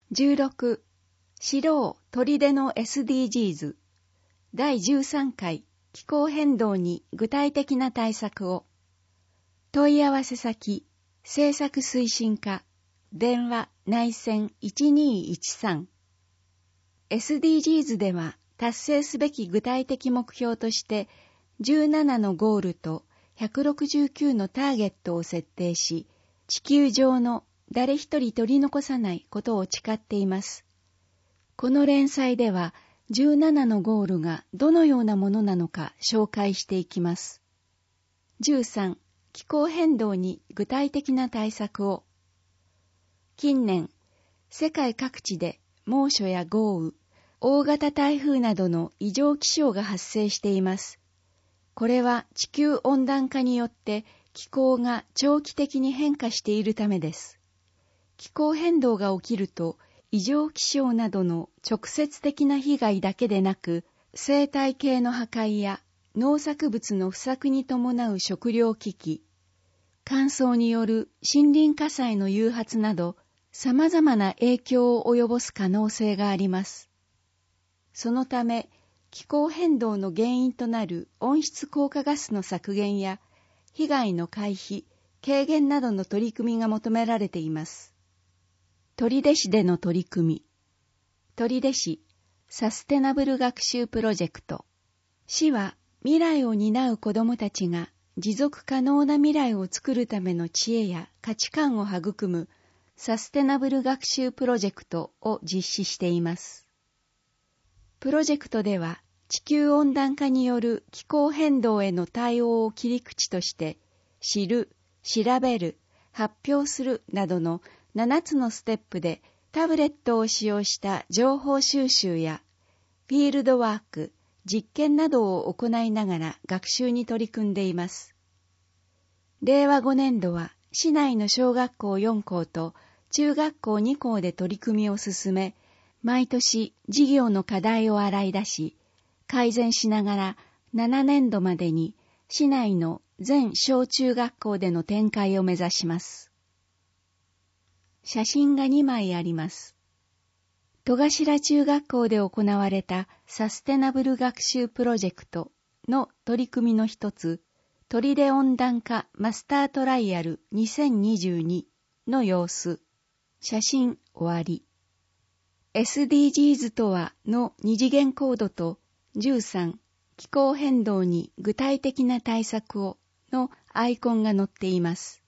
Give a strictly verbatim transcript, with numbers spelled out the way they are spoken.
じゅうろく、知ろう砦の エスディージーズ だいじゅうさんかい気候変動に具体的な対策を。問い合わせ先、政策推進課、電話内線いちにーいちさん。エスディージーズ では達成すべき具体的目標としてじゅうななのゴールとひゃくろくじゅうきゅうのターゲットを設定し、地球上の誰一人取り残さないことを誓っています。この連載ではじゅうななのゴールがどのようなものなのか紹介していきます。じゅうさん、気候変動に具体的な対策を。近年、世界各地で猛暑や豪雨、大型台風などの異常気象が発生しています。これは地球温暖化によって気候が長期的に変化しているためです。気候変動が起きると、異常気象などの直接的な被害だけでなく、生態系の破壊や農作物の不作に伴う食糧危機、乾燥による森林火災の誘発など、様々な影響を及ぼす可能性があります。そのため、気候変動の原因となる温室効果ガスの削減や、被害の回避、軽減などの取り組みが求められています。取手市での取り組み。取手市サステナブル学習プロジェクト。市は未来を担う子どもたちが持続可能な未来を作るための知恵や価値観を育むサステナブル学習プロジェクトを実施しています。プロジェクトでは地球温暖化による気候変動への対応を切り口として、知る、調べる、発表するなどのななつのステップでタブレットを使用した情報収集やフィールドワーク、実験などを行いながら学習に取り組んでいます。れいわごねんどは市内の小学校よんこうと中学校にこうで取り組みを進め、毎年事業の課題を洗い出し、改善しながらななねんどまでに市内の全小中学校での展開を目指します。写真がにまいあります。戸頭中学校で行われたサステナブル学習プロジェクトの取り組みの一つ、砦温暖化マスタートライアルにせんにじゅうにの様子。写真終わり。エスディージーズ とはの二次元コードとじゅうさん、気候変動に具体的な対策をのアイコンが載っています。